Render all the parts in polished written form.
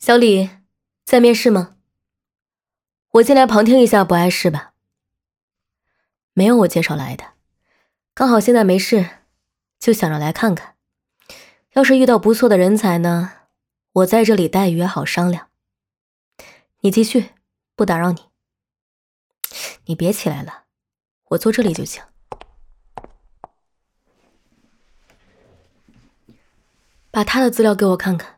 小李，在面试吗？我进来旁听一下，不碍事吧？没有我介绍来的，刚好现在没事，就想着来看看。要是遇到不错的人才呢，我在这里待遇也好商量。你继续，不打扰你。你别起来了，我坐这里就行。把他的资料给我看看。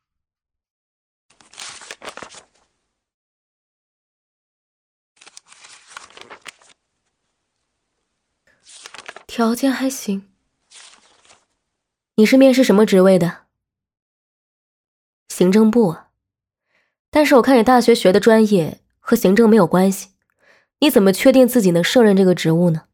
条件还行。你是面试什么职位的？行政部啊。但是我看你大学学的专业和行政没有关系，你怎么确定自己能胜任这个职务呢？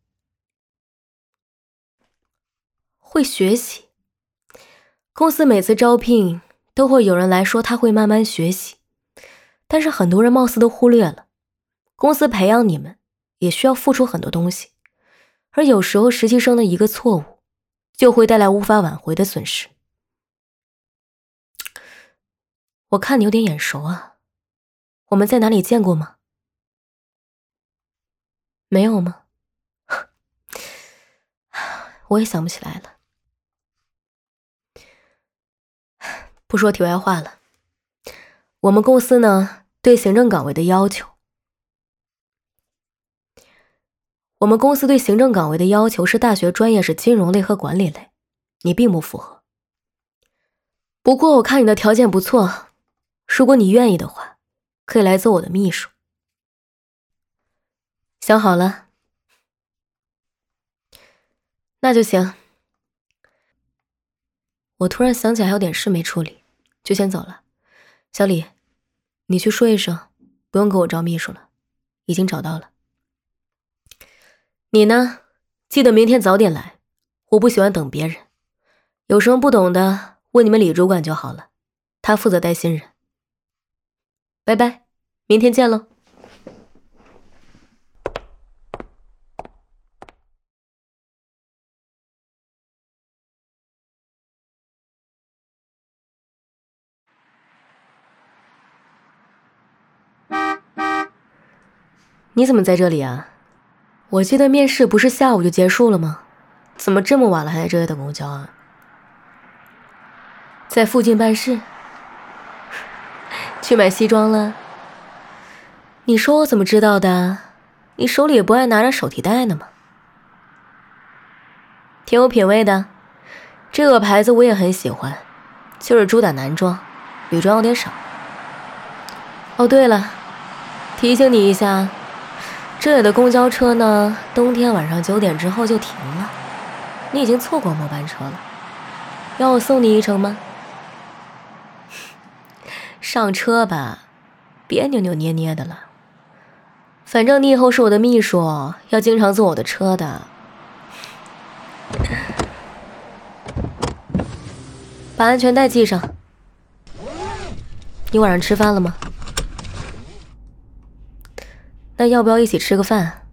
会学习。公司每次招聘都会有人来说他会慢慢学习，但是很多人貌似都忽略了，公司培养你们也需要付出很多东西，而有时候实习生的一个错误就会带来无法挽回的损失。我看你有点眼熟啊，我们在哪里见过吗？没有吗？我也想不起来了。不说题外话了，我们公司呢，对行政岗位的要求是大学专业是金融类和管理类，你并不符合。不过我看你的条件不错，如果你愿意的话，可以来做我的秘书。想好了？那就行。我突然想起还有点事没处理，就先走了。小李，你去说一声，不用给我招秘书了，已经找到了。你呢，记得明天早点来，我不喜欢等别人。有什么不懂的，问你们李主管就好了，他负责带新人。拜拜，明天见喽。你怎么在这里啊？我记得面试不是下午就结束了吗？怎么这么晚了还在这里等公交啊？在附近办事？去买西装了？你说我怎么知道的？你手里也不爱拿着手提袋呢吗？挺有品味的，这个牌子我也很喜欢，就是主打男装，女装有点少。哦对了，提醒你一下，这里的公交车呢，冬天晚上9点之后就停了，你已经错过末班车了。要我送你一程吗？上车吧，别扭扭捏捏的了。反正你以后是我的秘书，要经常坐我的车的。把安全带系上。你晚上吃饭了吗？那要不要一起吃个饭？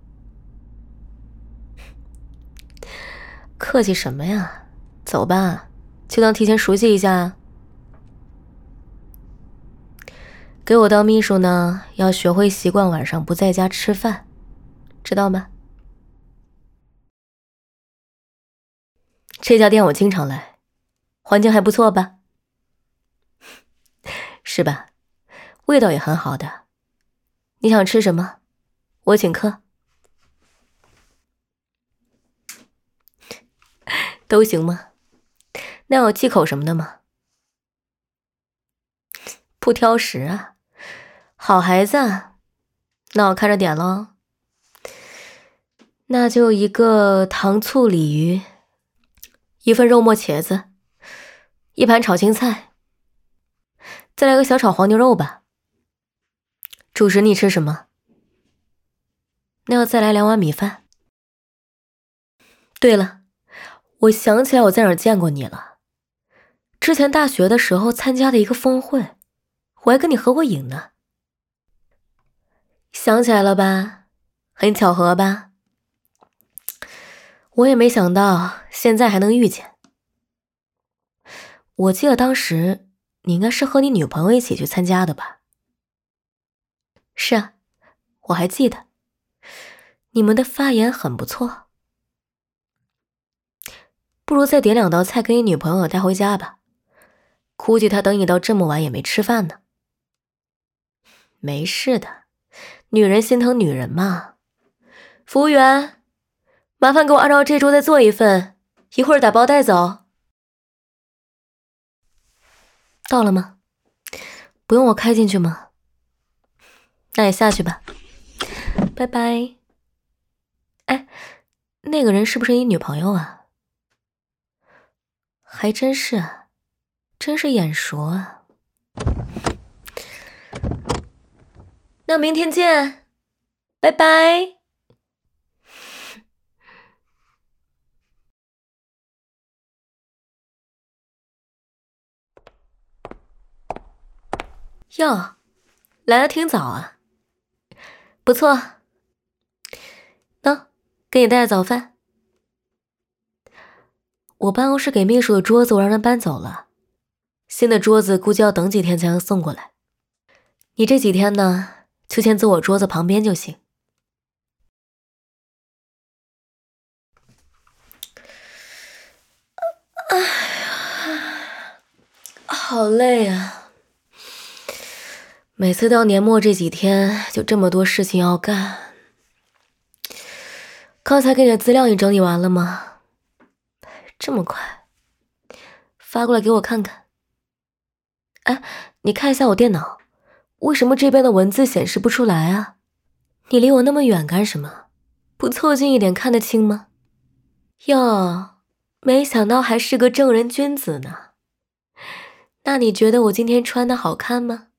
客气什么呀，走吧，就当提前熟悉一下。给我当秘书呢，要学会习惯晚上不在家吃饭，知道吗？这家店我经常来，环境还不错吧？是吧？味道也很好的。你想吃什么？我请客。都行吗？那有忌口什么的吗？不挑食啊，好孩子啊，那我看着点咯。那就一个糖醋鲤鱼，1份肉末茄子，1盘炒青菜，再来个小炒黄牛肉吧。主食你吃什么？那要再来2碗米饭。对了，我想起来我在哪儿见过你了，之前大学的时候参加的一个峰会，我还跟你合过影呢。想起来了吧？很巧合吧？我也没想到现在还能遇见。我记得当时你应该是和你女朋友一起去参加的吧？是啊，我还记得。你们的发言很不错。不如再点2道菜给你女朋友带回家吧。估计她等你到这么晚也没吃饭呢。没事的，女人心疼女人嘛。服务员，麻烦给我按照这桌再做一份，一会儿打包带走。到了吗？不用我开进去吗？那也下去吧。拜拜。哎，那个人是不是你女朋友啊？还真是啊，真是眼熟啊。那明天见，拜拜。哟，来得挺早啊。不错。喏，给你带的早饭。我办公室给秘书的桌子我让人搬走了，新的桌子估计要等几天才能送过来。你这几天呢，就先坐我桌子旁边就行。哎呀，好累啊！每次到年末这几天，就这么多事情要干。刚才给你的资料你整理完了吗？这么快，发过来给我看看。哎，你看一下我电脑，为什么这边的文字显示不出来啊？你离我那么远干什么？不凑近一点看得清吗？哟，没想到还是个正人君子呢。那你觉得我今天穿的好看吗？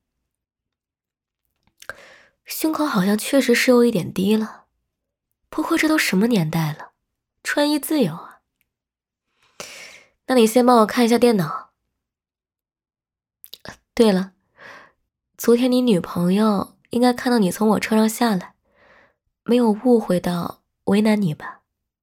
胸口好像确实是有一点低了，不过这都什么年代了，穿衣自由啊。那你先帮我看一下电脑。对了，昨天你女朋友应该看到你从我车上下来，没有误会到为难你吧？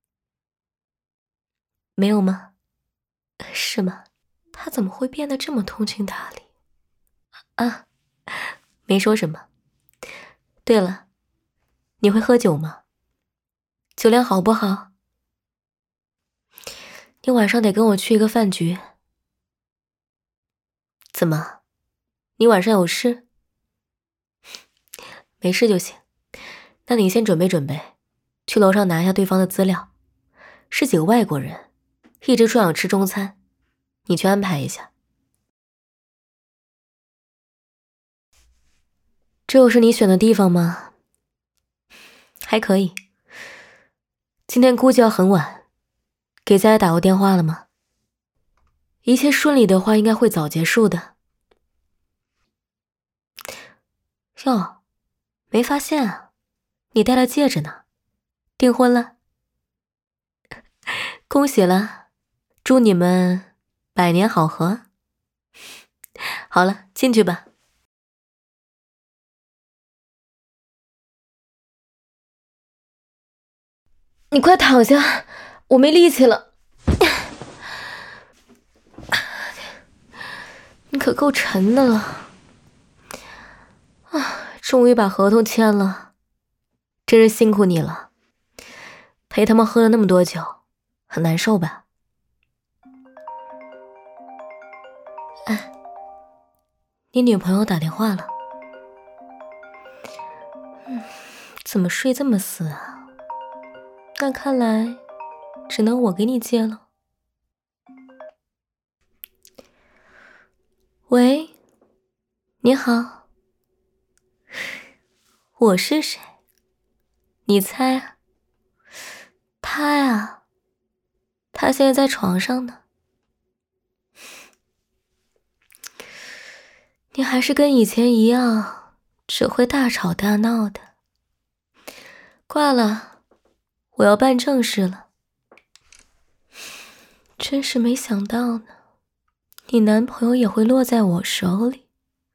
没有吗？是吗？她怎么会变得这么通情达理？啊，没说什么。对了，你会喝酒吗？酒量好不好？你晚上得跟我去一个饭局。怎么？你晚上有事？没事就行。那你先准备准备，去楼上拿一下对方的资料。是几个外国人，一直说想吃中餐，你去安排一下。这又是你选的地方吗？还可以。今天估计要很晚，给家里打过电话了吗？一切顺利的话，应该会早结束的。哟，没发现啊，你戴了戒指呢，订婚了？恭喜了，祝你们百年好合。好了，进去吧。你快躺下，我没力气了。你可够沉的了。终于把合同签了，真是辛苦你了。陪他们喝了那么多酒，很难受吧？哎，你女朋友打电话了。怎么睡这么死啊？那看来只能我给你接了。喂，你好，我是谁？你猜啊？他呀，他现在在床上呢。你还是跟以前一样，只会大吵大闹的。挂了，我要办正事了。真是没想到呢，你男朋友也会落在我手里。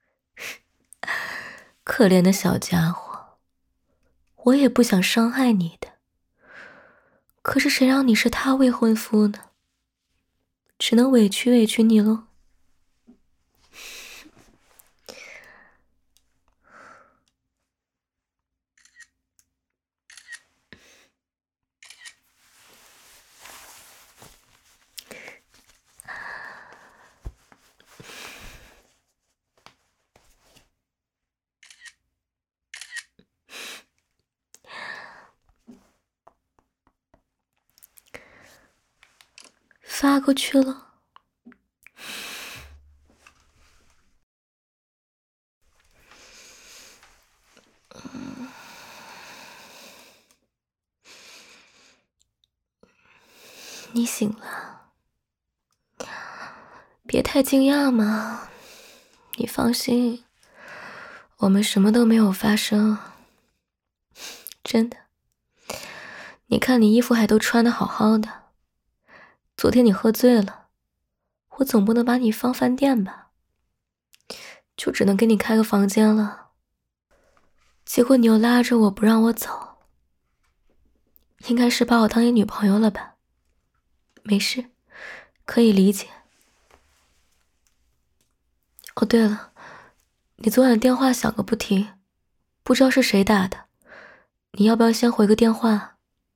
可怜的小家伙，我也不想伤害你的，可是谁让你是他未婚夫呢？只能委屈委屈你喽。 发过去了。你醒了，别太惊讶嘛。你放心，我们什么都没有发生，真的。你看你衣服还都穿得好好的，昨天你喝醉了，我总不能把你放饭店吧，就只能给你开个房间了。结果你又拉着我不让我走，应该是把我当你女朋友了吧？没事，可以理解。哦，对了，你昨晚电话响个不停，不知道是谁打的，你要不要先回个电话？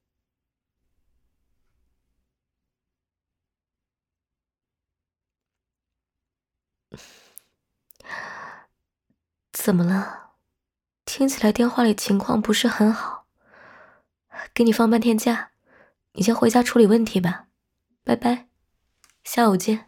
怎么了？听起来电话里情况不是很好，给你放半天假，你先回家处理问题吧。拜拜，下午见。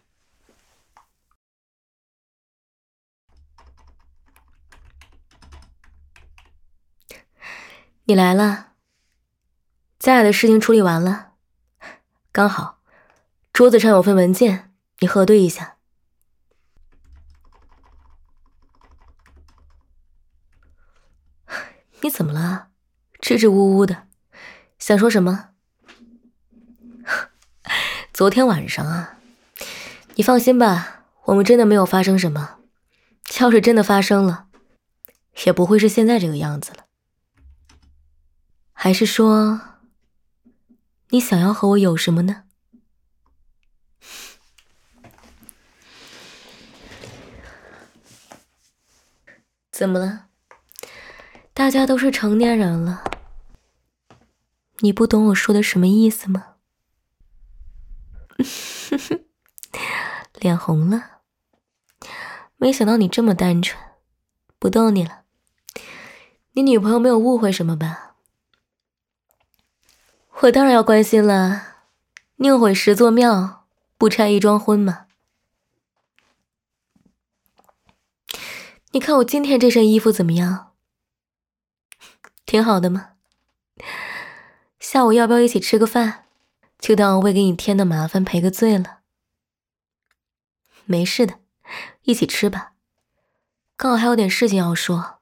你来了，家里的事情处理完了，刚好桌子上有份文件，你核对一下。你怎么了？支支吾吾的，想说什么？昨天晚上啊，你放心吧，我们真的没有发生什么。要是真的发生了，也不会是现在这个样子了。还是说，你想要和我有什么呢？怎么了？大家都是成年人了，你不懂我说的什么意思吗？脸红了，没想到你这么单纯，不逗你了。你女朋友没有误会什么吧？我当然要关心了，宁毁十座庙，不拆一桩婚嘛。你看我今天这身衣服怎么样？挺好的吗？下午要不要一起吃个饭？就当我为给你添的麻烦赔个罪了。没事的，一起吃吧。刚好还有点事情要说。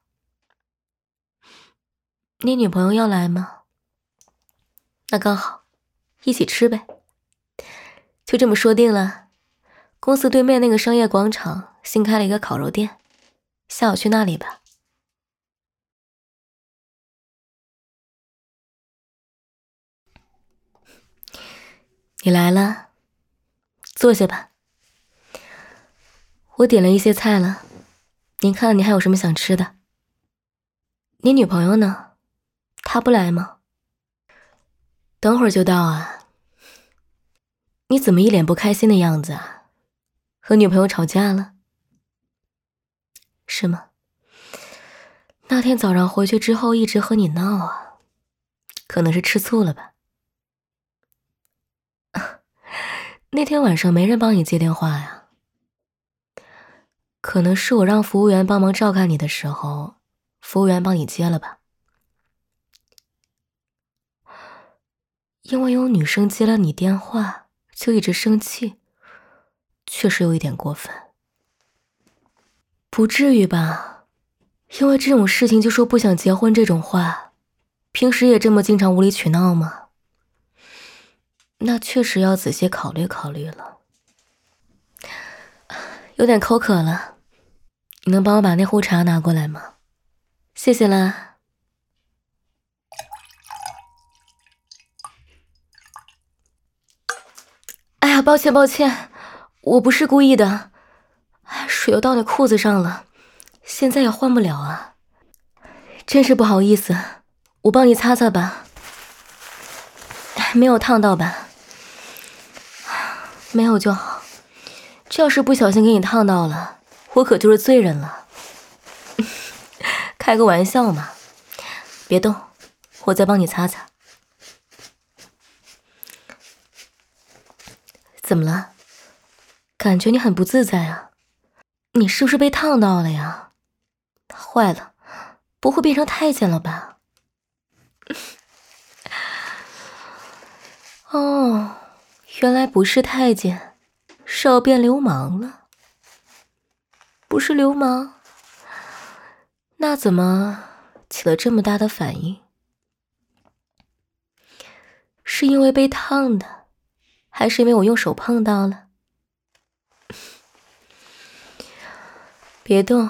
你女朋友要来吗？那刚好，一起吃呗。就这么说定了。公司对面那个商业广场新开了一个烤肉店，下午去那里吧。你来了，坐下吧。我点了一些菜了，您看你还有什么想吃的？你女朋友呢？她不来吗？等会儿就到啊。你怎么一脸不开心的样子啊？和女朋友吵架了？是吗？那天早上回去之后一直和你闹啊，可能是吃醋了吧？那天晚上没人帮你接电话呀？可能是我让服务员帮忙照看你的时候，服务员帮你接了吧？因为有女生接了你电话就一直生气，确实有一点过分。不至于吧？因为这种事情就说不想结婚这种话，平时也这么经常无理取闹吗？那确实要仔细考虑考虑了。有点口渴了，你能帮我把那壶茶拿过来吗？谢谢啦。哎呀，抱歉抱歉，我不是故意的。水又到你裤子上了，现在也换不了啊。真是不好意思，我帮你擦擦吧。没有烫到吧？没有就好。这要是不小心给你烫到了，我可就是罪人了。开个玩笑嘛，别动，我再帮你擦擦。 怎么了？感觉你很不自在啊，你是不是被烫到了呀？坏了，不会变成太监了吧？哦，原来不是太监，是要变流氓了。不是流氓，那怎么起了这么大的反应？是因为被烫的，还是因为我用手碰到了？别动，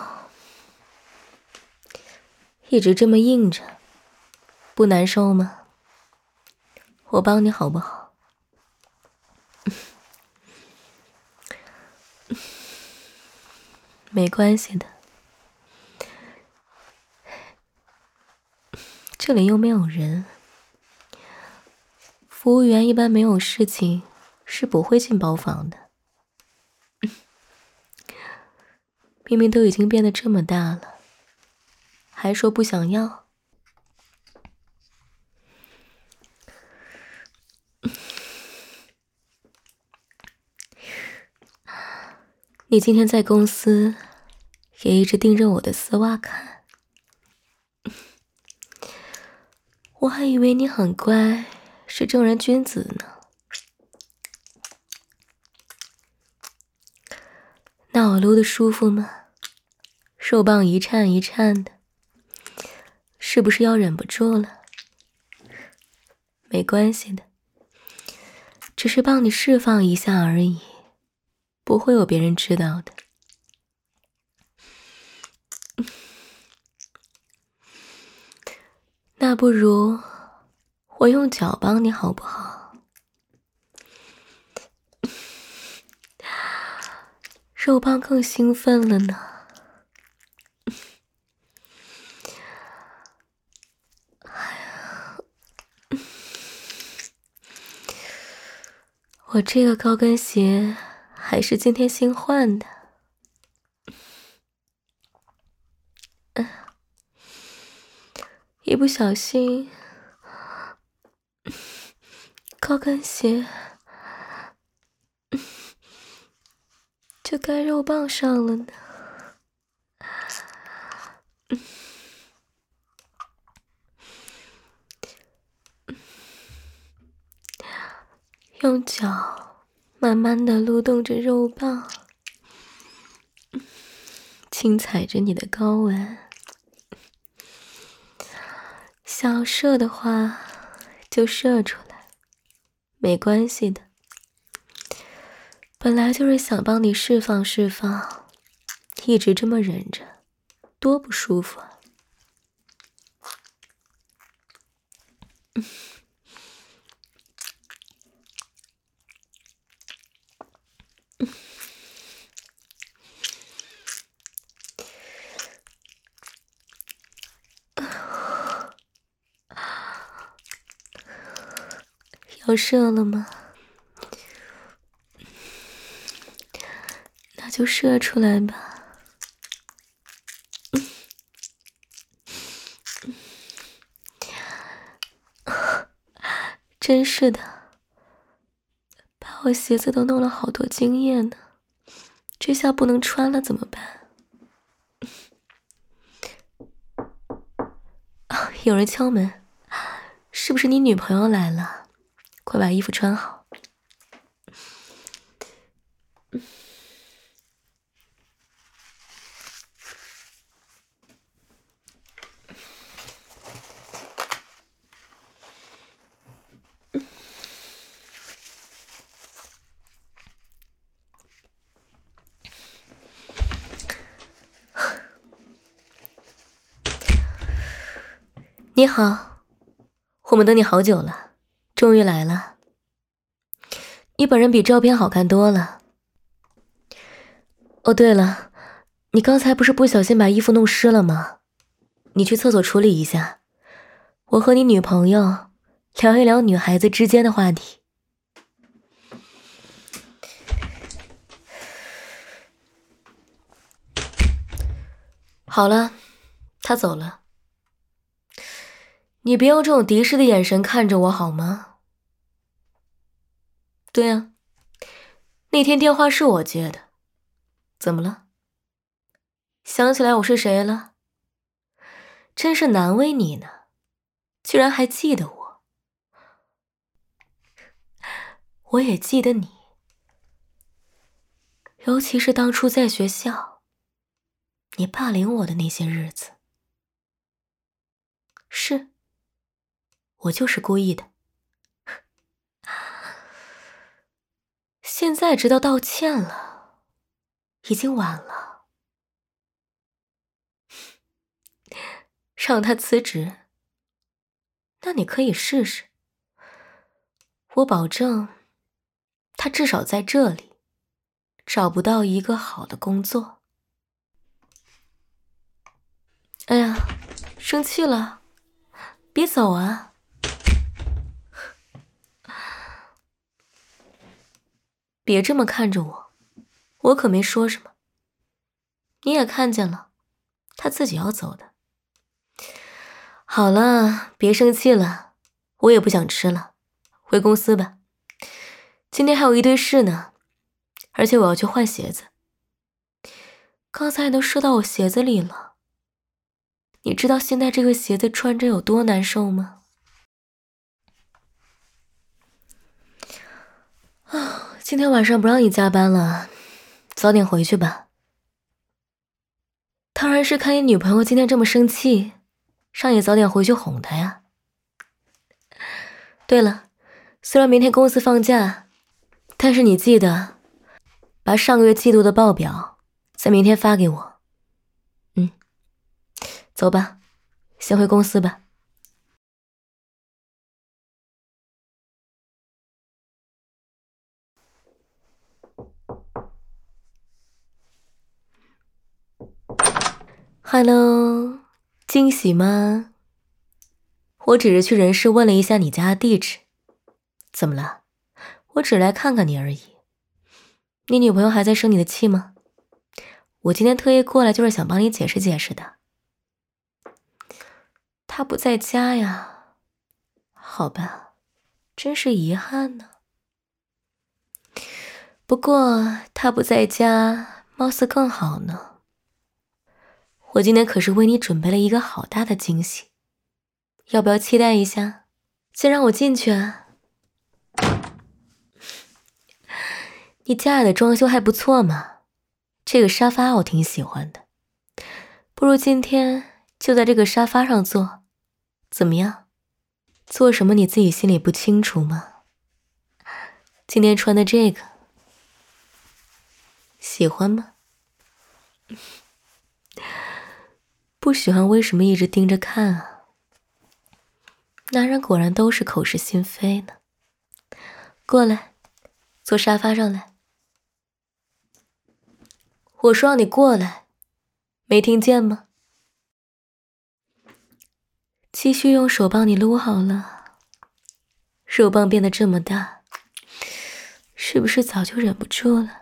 一直这么硬着，不难受吗？我帮你好不好？没关系的，这里又没有人，服务员一般没有事情是不会进包房的。明明都已经变得这么大了，还说不想要。你今天在公司也一直盯着我的丝袜看，我还以为你很乖，是正人君子呢。那我撸得舒服吗？肉棒一颤一颤的，是不是要忍不住了？没关系的，只是帮你释放一下而已，不会有别人知道的。那不如我用脚帮你好不好？肉棒更兴奋了呢。我这个高跟鞋还是今天新换的。一不小心，高跟鞋就该肉棒上了呢。用脚慢慢地撸动着肉棒，轻踩着你的睾丸。想射的话就射出来，没关系的。本来就是想帮你释放释放，一直这么忍着，多不舒服啊。要射了吗？那就射出来吧。真是的，把我鞋子都弄了好多精液呢，这下不能穿了怎么办？有人敲门，是不是你女朋友来了？快把衣服穿好。你好，我们等你好久了，终于来了。你本人比照片好看多了。哦，对了，你刚才不是不小心把衣服弄湿了吗？你去厕所处理一下，我和你女朋友聊一聊女孩子之间的话题。好了，他走了。你别用这种敌视的眼神看着我好吗？对啊， 那天电话是我接的，怎么了？想起来我是谁了？真是难为你呢，居然还记得我。我也记得你，尤其是当初在学校，你霸凌我的那些日子。是，我就是故意的。现在知道道歉了，已经晚了。让他辞职，那你可以试试。我保证，他至少在这里找不到一个好的工作。哎呀，生气了，别走啊！别这么看着我，我可没说什么。你也看见了，他自己要走的。好了，别生气了，我也不想吃了，回公司吧。今天还有一堆事呢，而且我要去换鞋子。刚才都射到我鞋子里了，你知道现在这个鞋子穿着有多难受吗？今天晚上不让你加班了，早点回去吧。当然是看你女朋友今天这么生气，让你早点回去哄她呀。对了，虽然明天公司放假，但是你记得把上个月季度的报表在明天发给我。走吧，先回公司吧。Hello， 惊喜吗？我只是去人事问了一下你家的地址。怎么了？我只来看看你而已。你女朋友还在生你的气吗？我今天特意过来就是想帮你解释解释的。她不在家呀。好吧，真是遗憾呢。不过她不在家，貌似更好呢。我今天可是为你准备了一个好大的惊喜，要不要期待一下？先让我进去啊。你家里的装修还不错嘛，这个沙发我挺喜欢的，不如今天就在这个沙发上坐，怎么样？做什么你自己心里不清楚吗？今天穿的这个，喜欢吗？不喜欢为什么一直盯着看啊？男人果然都是口是心非呢。过来，坐沙发上来。我说让你过来，没听见吗？继续用手帮你撸好了。肉棒变得这么大，是不是早就忍不住了？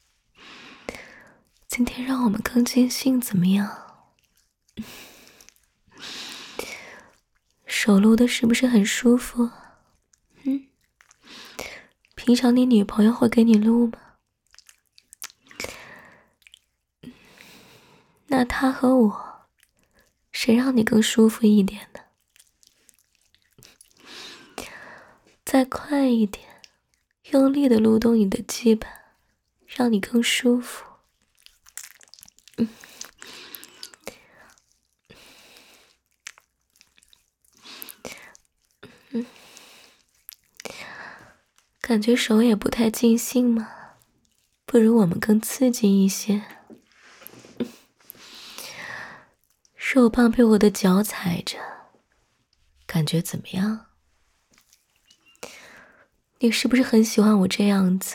今天让我们更尽兴怎么样？手撸的是不是很舒服？平常你女朋友会给你撸吗？那她和我，谁让你更舒服一点呢？再快一点，用力的撸动你的鸡巴，让你更舒服。感觉手也不太尽兴嘛，不如我们更刺激一些。肉棒被我的脚踩着，感觉怎么样？你是不是很喜欢我这样子？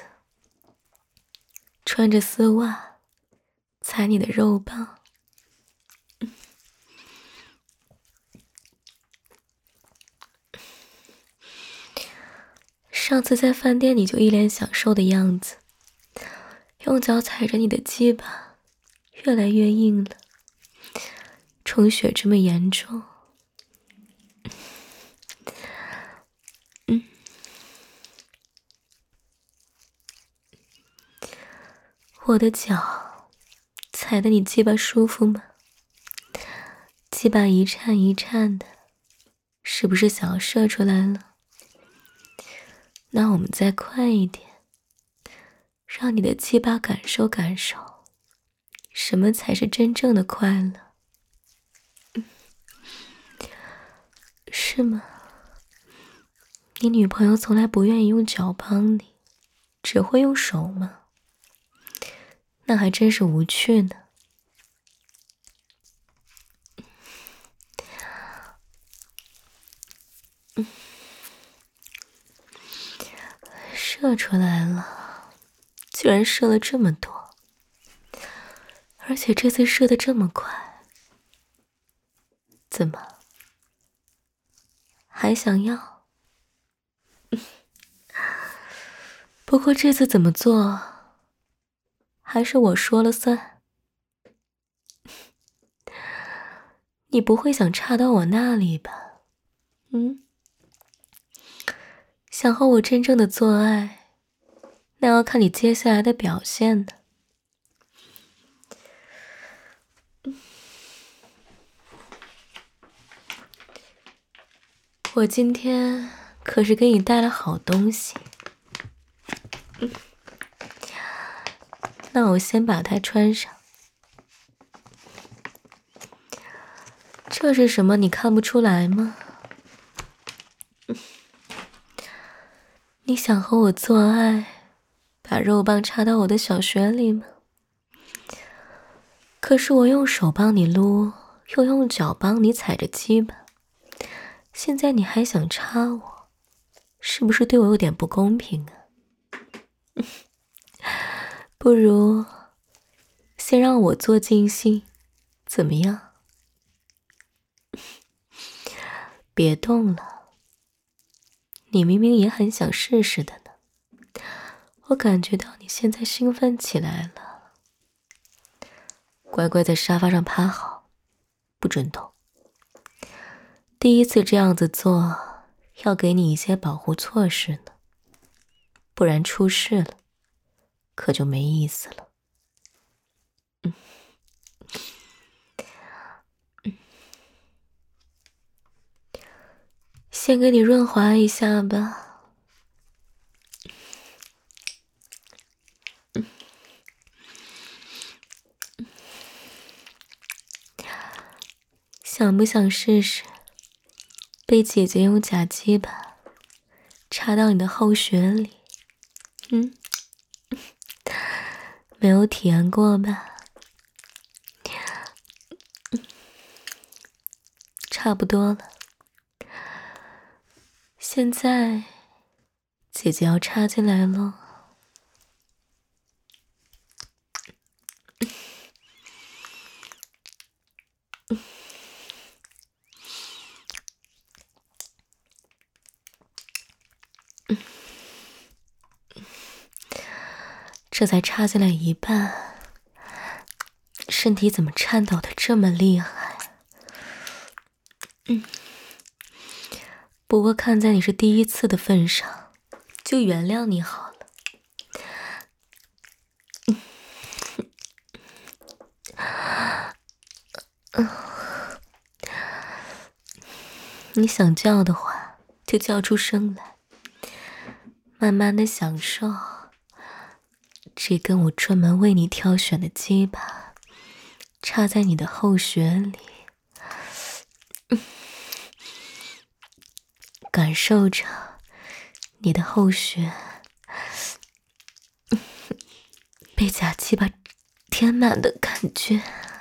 穿着丝袜，踩你的肉棒。上次在饭店你就一脸享受的样子，用脚踩着你的鸡巴，越来越硬了，充血这么严重。 我的脚踩得你鸡巴舒服吗？鸡巴一颤一颤的，是不是想要射出来了？那我们再快一点，让你的鸡巴感受感受，什么才是真正的快乐？是吗？你女朋友从来不愿意用脚帮你，只会用手吗？那还真是无趣呢。射出来了，居然射了这么多，而且这次射得这么快，怎么还想要？不过这次怎么做，还是我说了算。你不会想插到我那里吧？想和我真正的做爱，那要看你接下来的表现呢。我今天可是给你带了好东西。那我先把它穿上。这是什么？你看不出来吗？你想和我做爱，把肉棒插到我的小穴里吗？可是我用手帮你撸，又用脚帮你踩着鸡巴，现在你还想插我，是不是对我有点不公平啊？不如先让我做尽兴，怎么样？别动了，你明明也很想试试的呢。我感觉到你现在兴奋起来了。乖乖在沙发上趴好，不准动。第一次这样子做，要给你一些保护措施呢，不然出事了，可就没意思了。先给你润滑一下吧。想不想试试被姐姐用假鸡巴插到你的后穴里？没有体验过吧？差不多了。现在姐姐要插进来了。这才插进来一半，身体怎么颤抖的这么厉害？不过看在你是第一次的份上，就原谅你好了。你想叫的话，就叫出声来，慢慢的享受这根我专门为你挑选的鸡巴插在你的后穴里，感受着你的后穴被假鸡巴填满的感觉。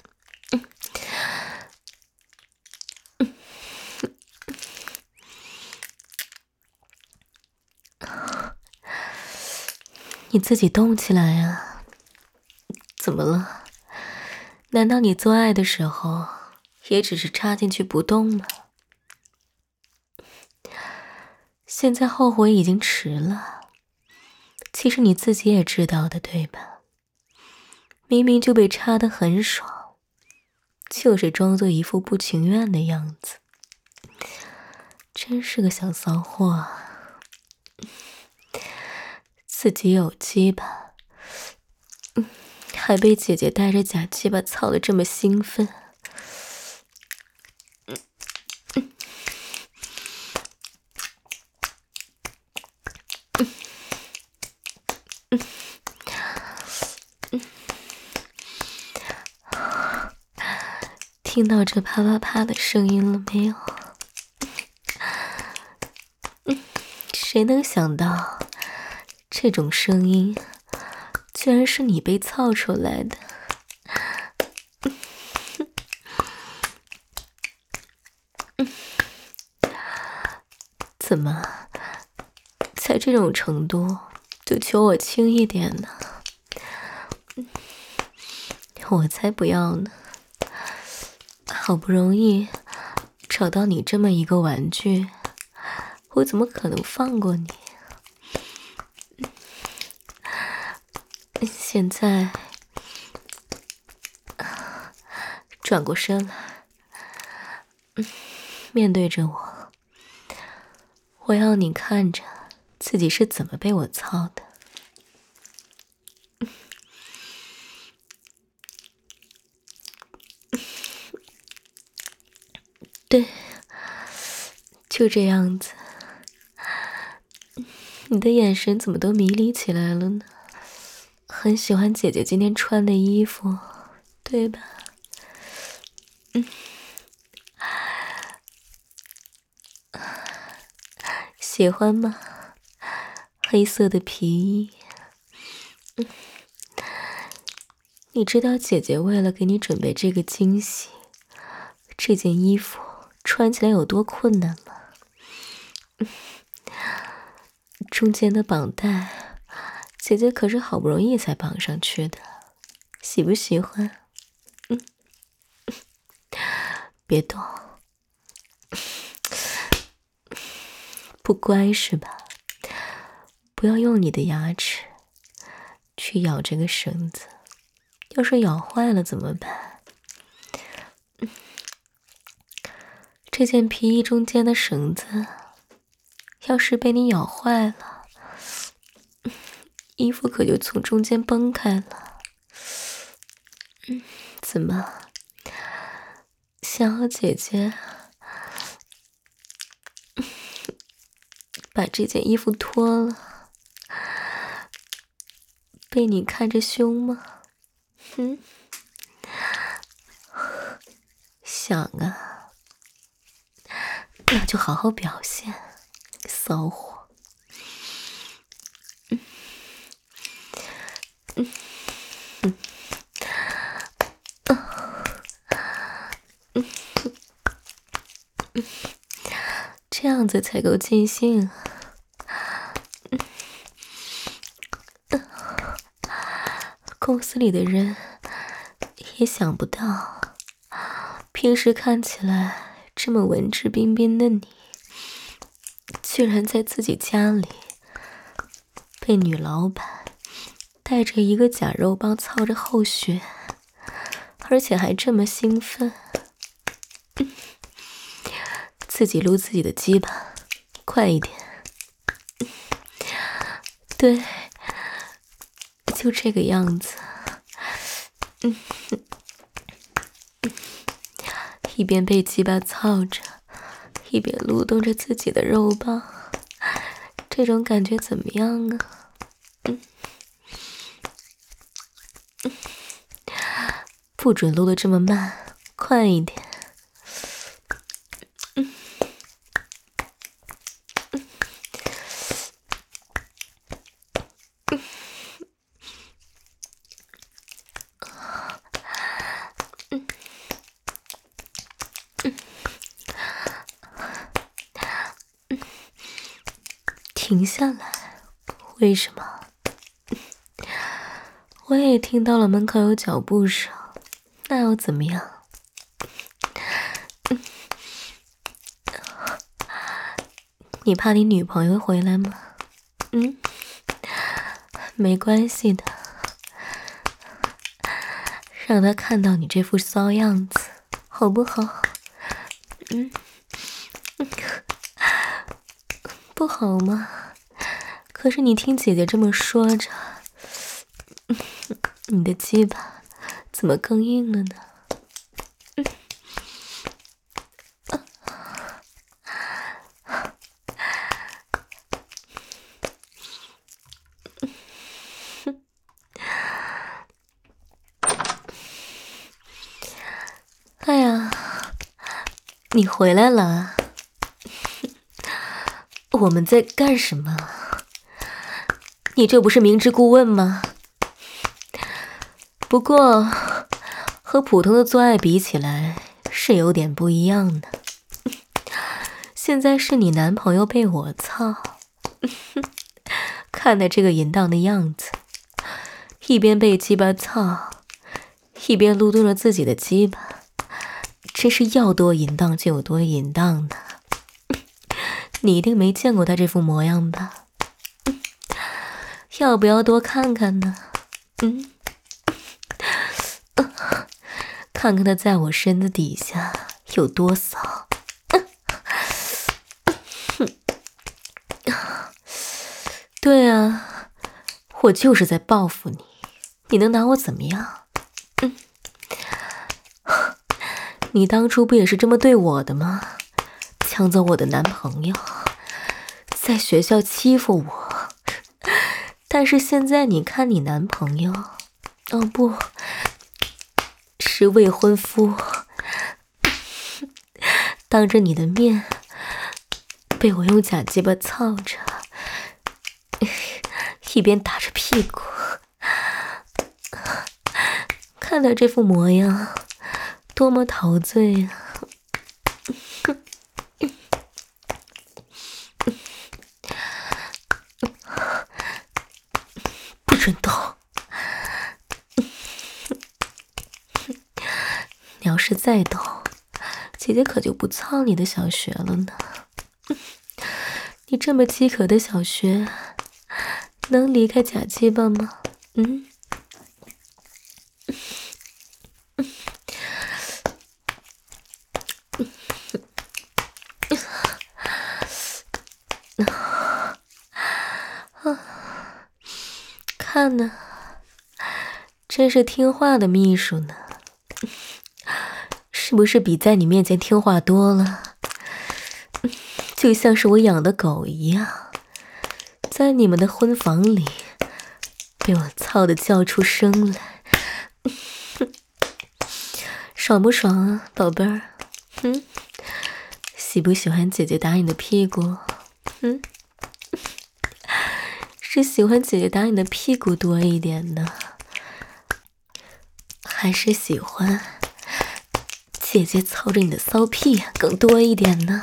你自己动起来啊！怎么了？难道你做爱的时候也只是插进去不动吗？现在后悔已经迟了。其实你自己也知道的，对吧？明明就被插得很爽，就是装作一副不情愿的样子。真是个小骚货啊！自己有鸡巴， 还被姐姐带着假鸡巴操得这么兴奋。听到这啪啪啪的声音了没有？谁能想到，这种声音居然是你被操出来的？怎么，才这种程度就求我轻一点呢？我才不要呢！好不容易找到你这么一个玩具，我怎么可能放过你？现在转过身来，面对着我，我要你看着自己是怎么被我操的。对，就这样子。你的眼神怎么都迷离起来了呢？很喜欢姐姐今天穿的衣服，对吧？喜欢吗？黑色的皮衣。你知道姐姐为了给你准备这个惊喜，这件衣服穿起来有多困难吗？中间的绑带，姐姐可是好不容易才绑上去的，喜不喜欢？别动，不乖是吧？不要用你的牙齿去咬这个绳子，要是咬坏了怎么办？这件皮衣中间的绳子要是被你咬坏了，衣服可就从中间崩开了。怎么，想要姐姐把这件衣服脱了，被你看着凶吗？想啊，那就好好表现，骚货。这样子才够尽兴啊！公司里的人也想不到，平时看起来这么文质彬彬的你，居然在自己家里被女老板带着一个假肉棒操着后穴，而且还这么兴奋。自己撸自己的鸡巴，快一点。对，就这个样子。一边被鸡巴操着，一边撸动着自己的肉棒，这种感觉怎么样啊？不准撸得这么慢，快一点。停下来，为什么？我也听到了门口有脚步声，那又怎么样？你怕你女朋友回来吗？没关系的，让她看到你这副骚样子，好不好？不好吗？可是你听姐姐这么说着， 你的鸡巴怎么更硬了呢？哎呀，你回来了，我们在干什么？你这不是明知故问吗？不过和普通的做爱比起来是有点不一样的。现在是你男朋友被我操，看他这个淫荡的样子，一边被鸡巴操，一边撸动了自己的鸡巴，真是要多淫荡就有多淫荡呢。你一定没见过他这副模样吧？要不要多看看呢？看看他在我身子底下有多骚。对啊，我就是在报复你，你能拿我怎么样？你当初不也是这么对我的吗？抢走我的男朋友，在学校欺负我，但是现在你看你男朋友，哦不，是未婚夫，当着你的面被我用假鸡巴操着，一边打着屁股，看他这副模样多么陶醉啊！不准动！你要是再动，姐姐可就不操你的小穴了呢。你这么饥渴的小穴，能离开假鸡巴吗？看呢，真是听话的秘书呢。是不是比在你面前听话多了？就像是我养的狗一样，在你们的婚房里被我操得叫出声来。爽不爽啊，宝贝儿？喜不喜欢姐姐打你的屁股？是喜欢姐姐打你的屁股多一点呢，还是喜欢姐姐操着你的骚屁更多一点呢？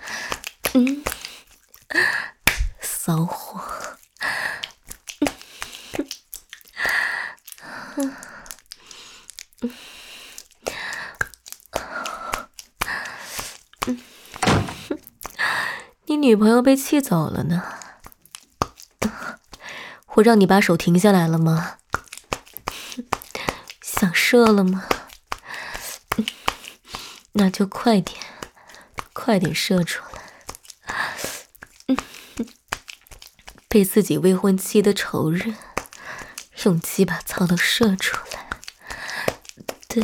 骚货！你女朋友被气走了呢？我让你把手停下来了吗？想射了吗？那就快点，快点射出来。被自己未婚妻的仇人用鸡巴操到射出来。对，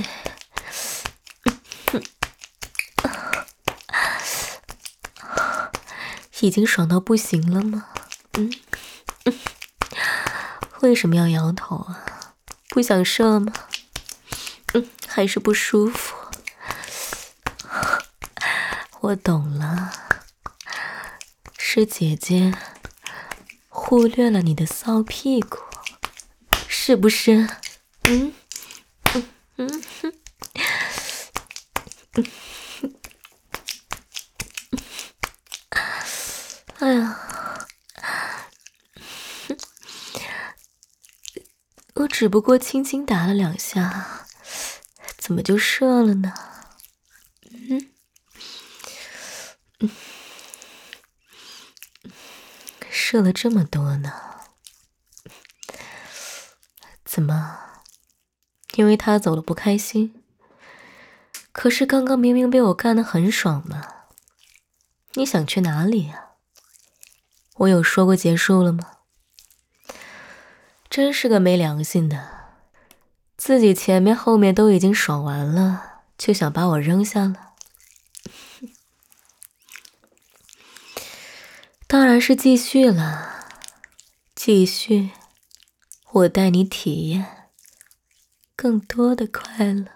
已经爽到不行了吗？为什么要摇头啊？不想射吗？还是不舒服？我懂了，是姐姐忽略了你的骚屁股，是不是？哎呀，我只不过轻轻打了2下，怎么就射了呢？射了这么多呢？怎么？因为他走了不开心？可是刚刚明明被我干得很爽嘛。你想去哪里呀？我有说过结束了吗？真是个没良心的， 自己前面后面都已经爽完了，就想把我扔下了？当然是继续了，继续，我带你体验更多的快乐。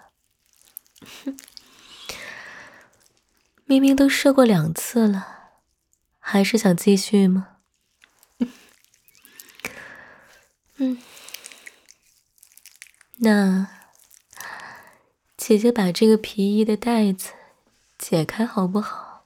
明明都射过2次了，还是想继续吗？那姐姐把这个皮衣的带子解开好不好？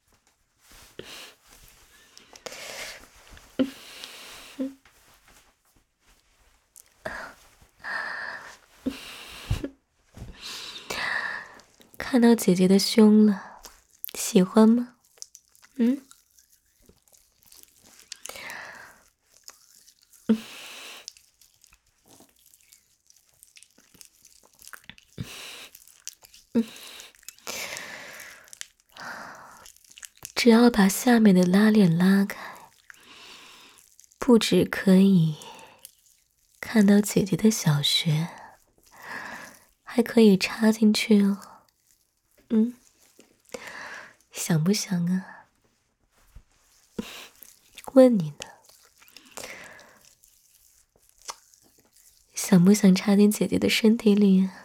看到姐姐的胸了，喜欢吗？只要把下面的拉链拉开，不只可以看到姐姐的小穴，还可以插进去哦。想不想啊？问你呢，想不想插进姐姐的身体里啊？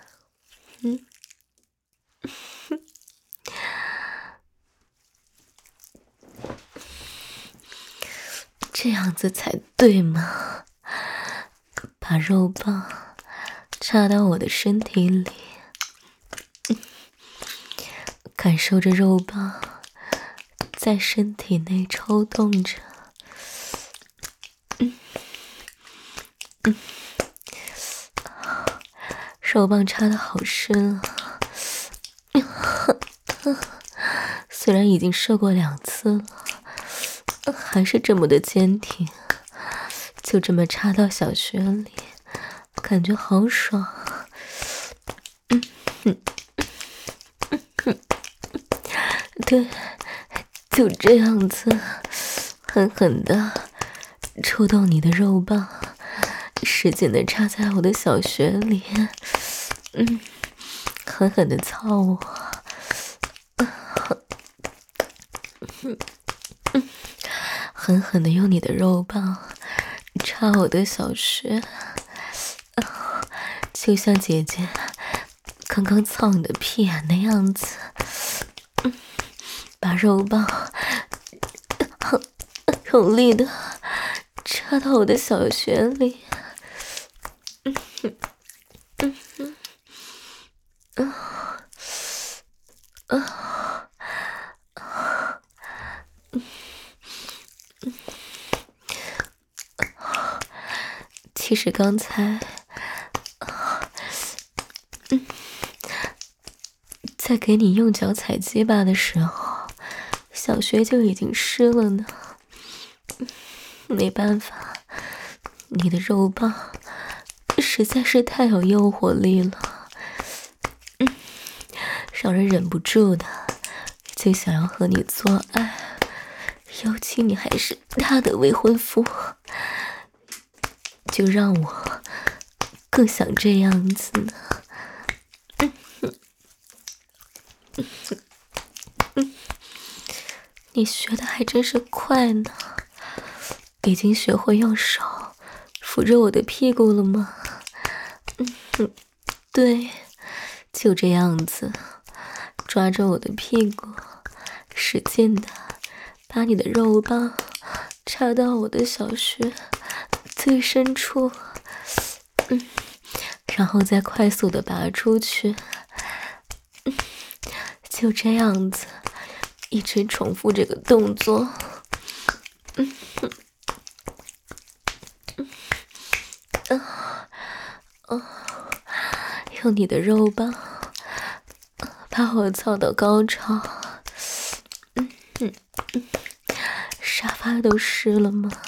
这样子才对嘛，把肉棒插到我的身体里，感受着肉棒在身体内抽动着，肉棒插得好深啊，虽然已经射过2次了，还是这么的坚挺，就这么插到小穴里，感觉好爽。对，就这样子，狠狠的触动你的肉棒，使劲的插在我的小穴里，狠狠的操我，狠狠的用你的肉棒插我的小穴，就像姐姐刚刚操你的屁眼那样子，把肉棒用力的插到我的小穴里，其实刚才在给你用脚踩鸡巴的时候，小穴就已经湿了呢。没办法，你的肉棒实在是太有诱惑力了，让人忍不住的就想要和你做爱，尤其你还是他的未婚夫，就让我更想这样子呢。你学的还真是快呢，已经学会用手扶着我的屁股了吗？对，就这样子，抓着我的屁股，使劲的把你的肉棒插到我的小穴最深处，然后再快速的拔出去，就这样子一直重复这个动作。用你的肉棒把我操到高潮，沙发都湿了吗？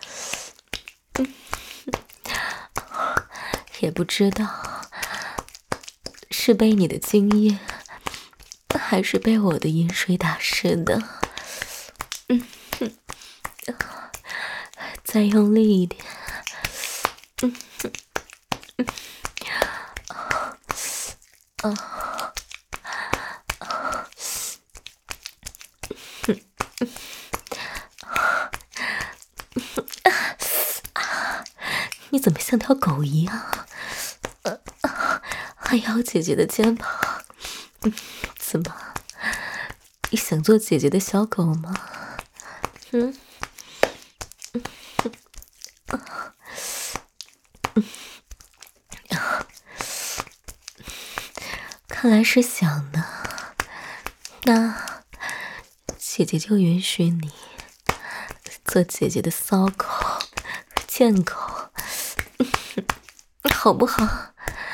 也不知道是被你的精液还是被我的饮水打湿的。再用力一点， 啊，你怎么像条狗一样？还咬姐姐的肩膀？怎么？你想做姐姐的小狗吗？看来是想呢。那姐姐就允许你做姐姐的骚狗、贱狗，好不好？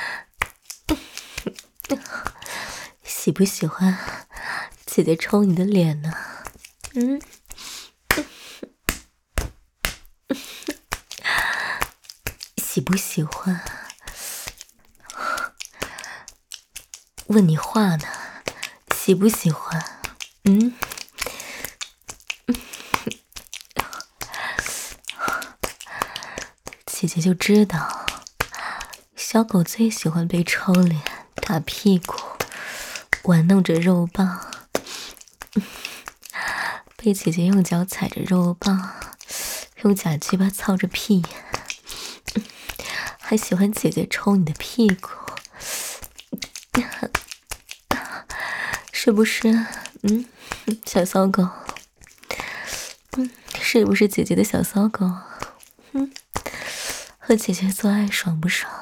喜不喜欢姐姐抽你的脸呢？喜不喜欢？问你话呢，喜不喜欢？姐姐就知道，小狗最喜欢被抽脸、打屁股、玩弄着肉棒，被姐姐用脚踩着肉棒，用假鸡巴操着屁眼，还喜欢姐姐抽你的屁股，是不是？小骚狗，是不是姐姐的小骚狗？和姐姐做爱爽不爽？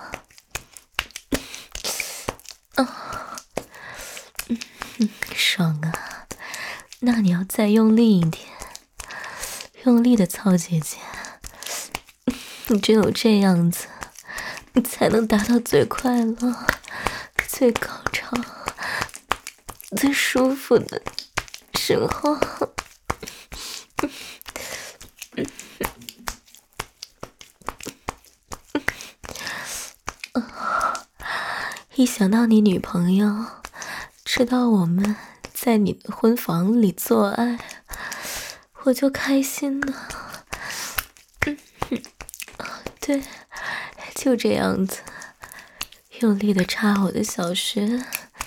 爽啊！那你要再用力一点，用力的操姐姐。你只有这样子，你才能达到最快乐、最高潮、最舒服的时候。一想到你女朋友知道我们在你的婚房里做爱，我就开心了。对，就这样子，用力的插我的小穴，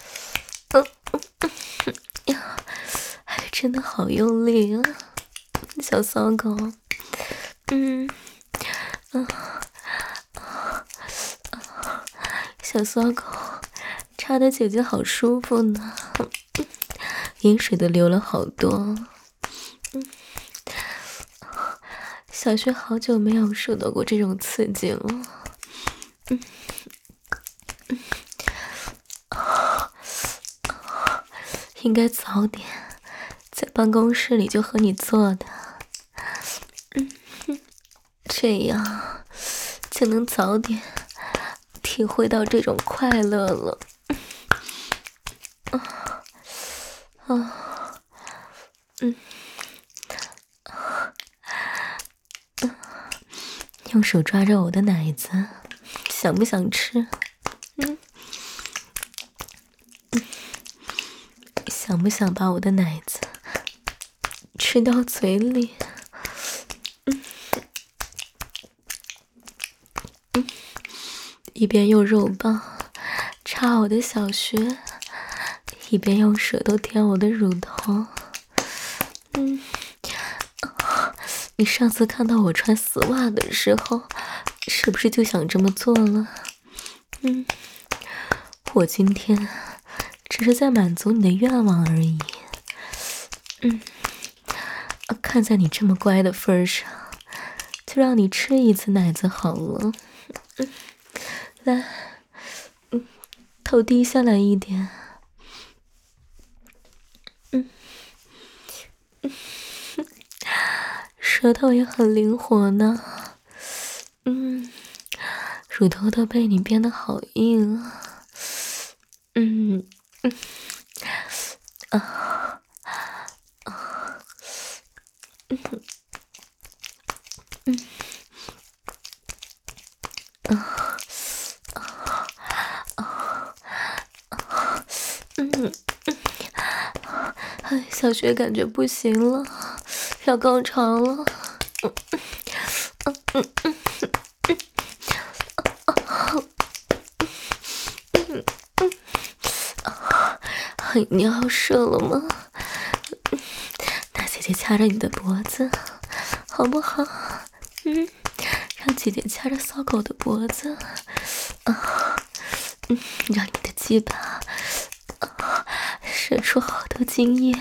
还真的好用力啊，小骚狗。小骚狗插的姐姐好舒服呢，饮水都流了好多。小学好久没有受到过这种刺激了。应该早点在办公室里就和你做的，这样就能早点体会到这种快乐了。用手抓着我的奶子，想不想吃？想不想把我的奶子吃到嘴里？一边用肉棒插我的小穴，一边用舌头舔我的乳头。你上次看到我穿丝袜的时候，是不是就想这么做了？我今天只是在满足你的愿望而已。看在你这么乖的份上，就让你吃一次奶子好了。来，头低下来一点。舌头也很灵活呢。乳头都被你变得好硬啊。小学感觉不行了，要高潮了。 你要射了吗？那姐姐掐着你的脖子，好不好？让姐姐掐着骚狗的脖子，让你的鸡巴射出好多精液，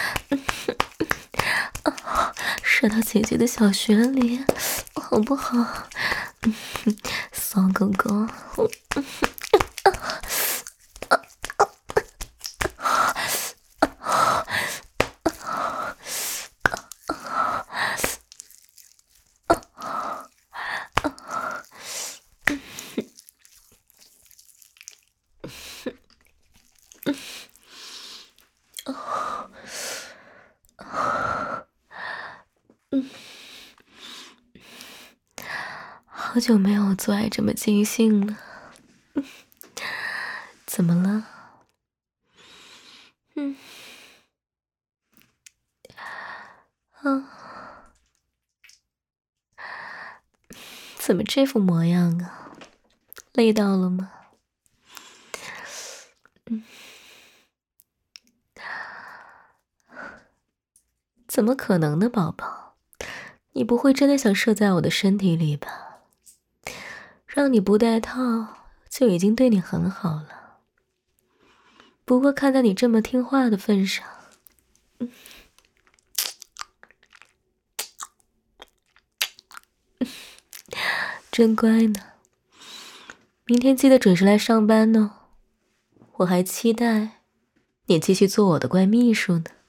射到姐姐的小穴里，好不好？骚狗狗。好久没有做爱这么尽兴了，怎么了？怎么这副模样啊？累到了吗？怎么可能呢，宝宝？你不会真的想射在我的身体里吧？让你不带套就已经对你很好了。不过看在你这么听话的份上，真乖呢。明天记得准时来上班哦。我还期待你继续做我的乖秘书呢。